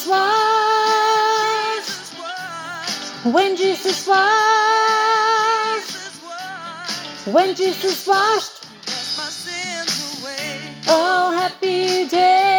washed, when Jesus washed, when Jesus washed, my sins away. oh happy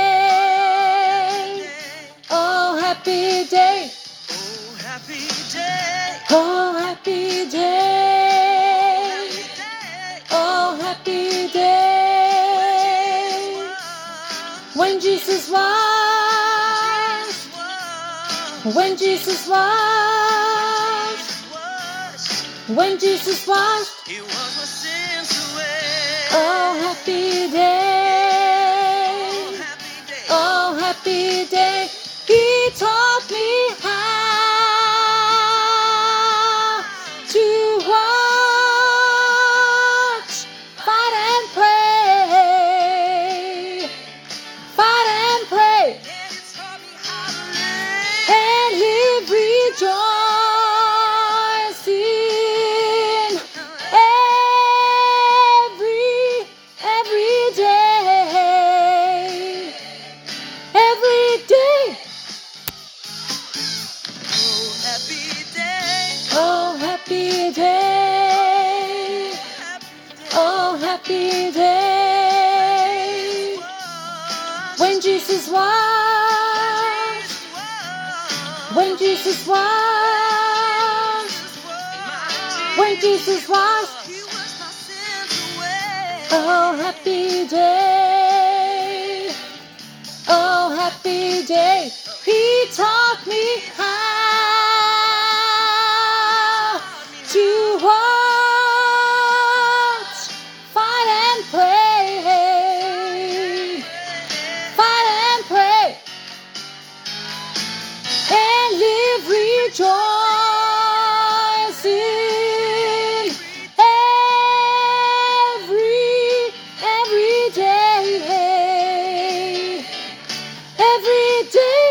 day, oh happy day, Oh, happy day. oh happy day, oh happy day, when Jesus washed, when Jesus washed, when Jesus washed, He was my sins away. oh happy day, oh happy day, He taught me how to watch, fight and pray, fight and pray, And He taught me how to live. and live rejoicing every day, every day. Oh, happy day. Oh happy day, oh happy day, when Jesus washed, when Jesus washed, when Jesus washed, He was my sins away. oh happy day, oh happy day, He taught me how to watch, fight and pray, fight and pray, and live rejoicing every day, every day.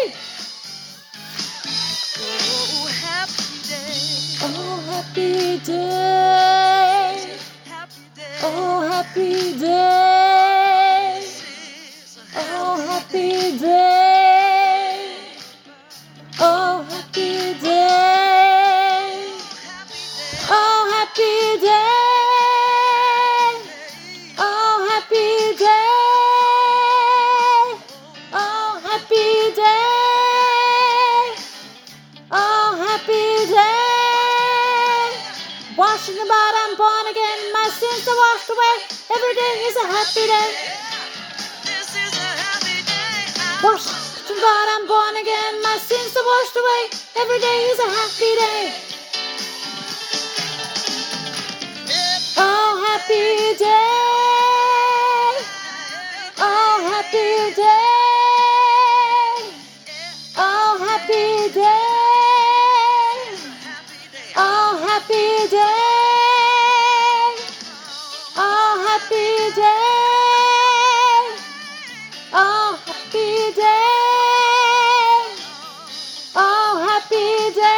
Oh, happy day. Oh happy day, Happy day. oh happy day, oh happy day, oh happy day, oh happy day, oh happy day, oh happy day, oh happy day. Washed in the blood, I'm born again. My sins are washed away. Every day is a happy day. This is a happy day. Washed in the blood, I'm born again. My sins are washed away. Every day is a happy day. Oh happy day, oh happy day, oh happy day, oh happy day, oh happy day, oh happy day, oh happy day.